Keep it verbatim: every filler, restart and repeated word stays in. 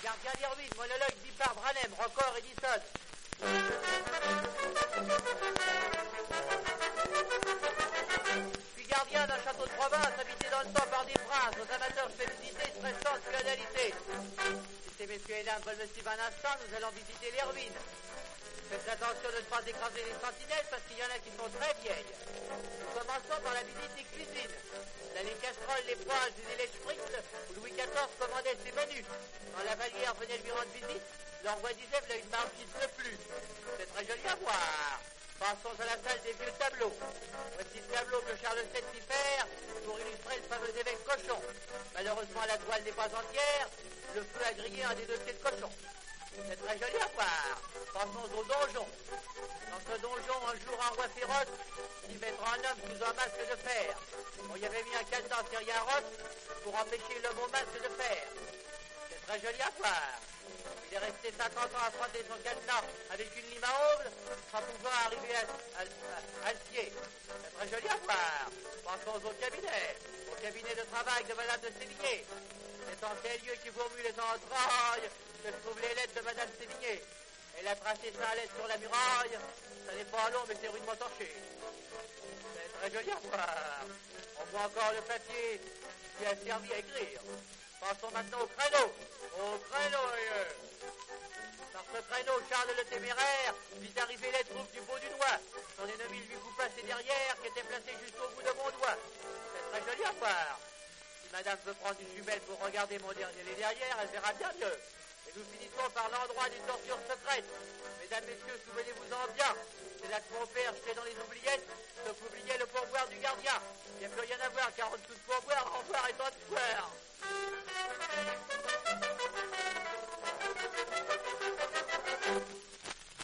Gardien d'Irwin, monologue dit par Branem, record Edison. Puis gardien d'un château de province, habité dans le temps par des princes, aux amateurs de félicité, stressante féodalité. Messieurs, messieurs et dames, veulent me suivre un instant, nous allons visiter les ruines. Faites attention de ne pas écraser les sentinelles parce qu'il y en a qui sont très vieilles. Nous commençons par la visite des cuisines. Là, les casseroles, les poêles et les lèches frites, où Louis quatorze commandait ses menus. Quand la Vallière venait lui rendre visite, leur roi disait « V'là une marche qui ne pleut plus ». C'est très joli à voir. Passons à la salle des vieux tableaux. Voici le tableau que Charles sept fit faire pour illustrer le fameux évêque Cochon. Malheureusement, la toile n'est pas entière. Le feu a grillé un des deux pieds de cochon. C'est très joli à voir. Passons au donjon. Dans ce donjon, un jour, un roi féroce y mettra un homme sous un masque de fer. On y avait mis un cadenas derrière un roc pour empêcher l'homme au masque de fer. C'est très joli à voir. Il est resté cinquante ans à frotter son cadenas avec une lime à ongles sans pouvoir arriver à, à, à, à le scier. C'est très joli à voir. Passons au cabinet. Au cabinet de travail de Madame de Sévigné. C'est en ces lieux qui fourmillent les entrailles que se trouvent les lettres de Madame Sévigné. Elle a tracé sa lettre sur la muraille. Ça n'est pas long, mais c'est rudement torché. C'est très joli à voir. On voit encore le papier qui a servi à écrire. Passons maintenant au créneau. Au créneau, aïeux. Par ce créneau, Charles le Téméraire vit arriver les troupes du bout du doigt. Son ennemi lui coupa ses derrières qui étaient placées juste au bout de mon doigt. C'est très joli à voir. Si madame veut prendre une jumelle pour regarder mon dernier les derrière, elle verra bien mieux. Et nous finissons par l'endroit d'une torture secrète. Mesdames, messieurs, souvenez-vous-en bien. C'est là que mon père jetait dans les oubliettes, sauf oublier le pourboire du gardien. Il n'y a plus rien à voir, car en dessous de pourboire, en voir est en devoir.